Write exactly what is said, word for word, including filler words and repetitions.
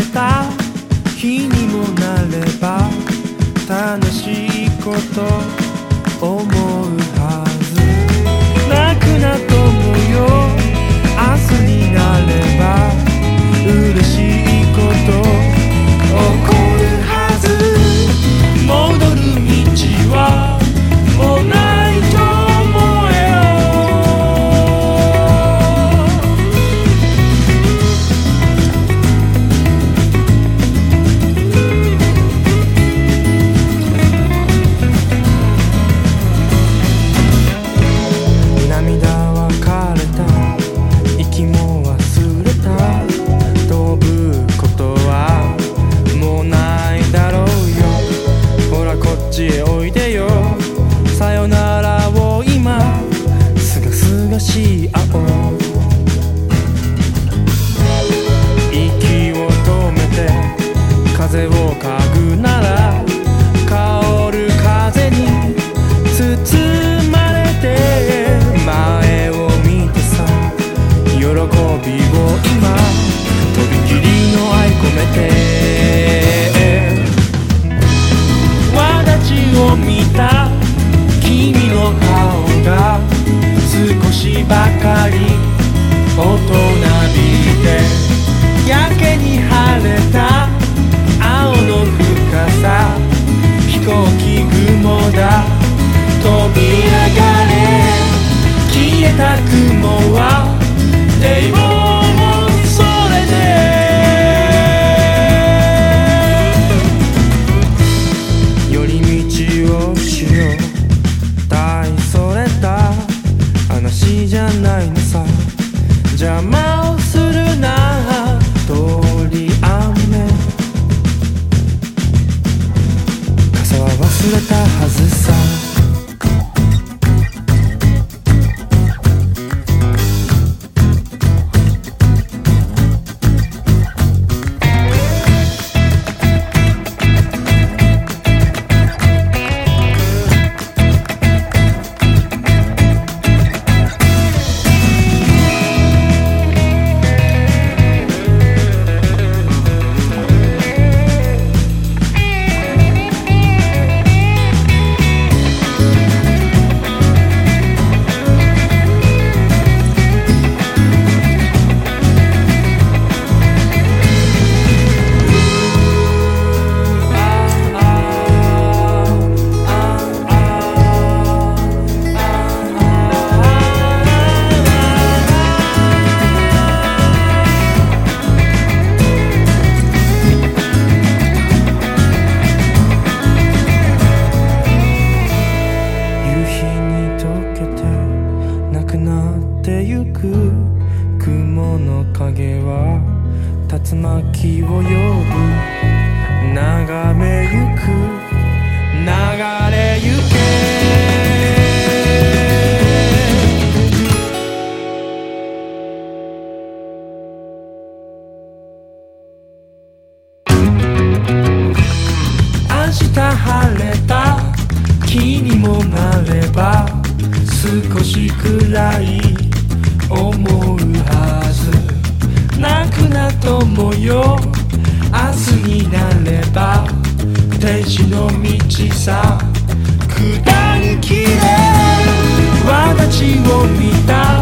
れた日にもなれば楽しいこと思うはず。泣くな友よ、明日になれば嬉しいこと起こるはず。戻る道はもうないと思え涙は枯れた、息も忘れた、飛ぶことはもうないだろうよ。ほらこっちへおいでよ、さよならを今すがすがしい青。息を止めて風を嗅ぐなら香る風に包まれて、前を見てさ喜びを今とびきりの愛込めて。わだちを見た君の顔が少しばかり大人びて、やけに晴れた青の深さ、飛行機雲だ飛び上がれ。消えた雲はデイボもそれで寄り道をしよう、大それた話じゃないのさ。邪魔をするな通り雨、傘は忘れたはずさ。雲の影は竜巻を呼ぶ、眺めゆく流れゆけ。明日晴れた日にもなれば少しくらい思うはず。泣くな友よ、明日になれば天使の道さ、下りきれわだちを見た